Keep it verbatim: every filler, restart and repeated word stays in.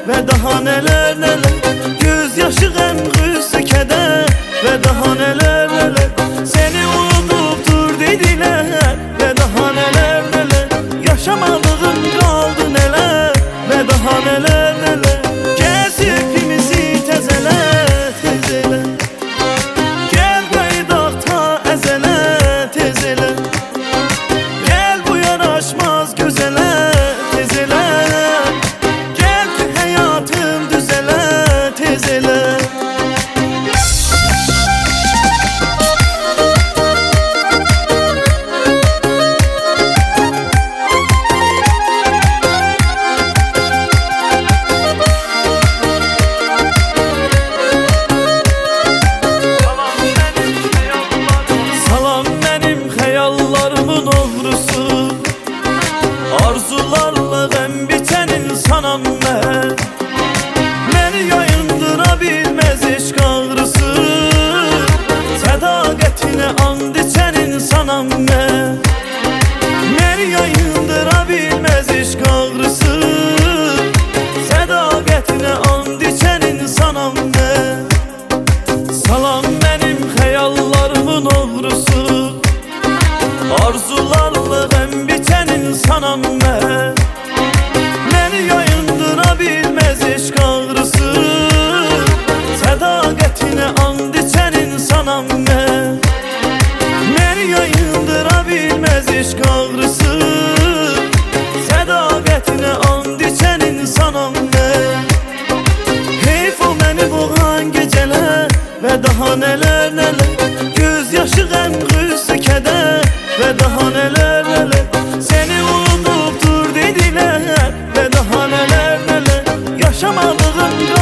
ve daha neler neler. Gözyaşı gəm qüssü keder ve daha neler neler. Seni unutup dur dediler ve daha neler neler. Yaşamadığım kaldı neler ve daha neler neler. Kesip ikimizi tezele tezele. Gel qayıdaq ta əzələ tezele. Gel bu yaraşmaz gözələ tezele. Gel ki hayatım düzele tezele. Xəyallarımın oğrusu, arzularla qəm bitən insanam mən. Məni yayındıra bilməz eşq ağrısı, sədaqətinə and içən insanam mən. Məni yayındıra bilməz eşq ağrısı, sədaqətinə and içən insanam mən. Salam mənim xəyallarımın oğrusu, arzularla qəm bitən insanam mən. Məni yayındıra bilməz eşq ağrısı, sədaqətinə and içən insanam mən. Məni yayındıra bilməz eşq ağrısı, sədaqətinə and içən insanam mən. Heyf o məni boğan gecələr və daha nələr nələr. Gözyaşı qəm qüssü kədər ve daha neler neler. Seni unutup dur dediler ve daha neler neler. Yaşamadığım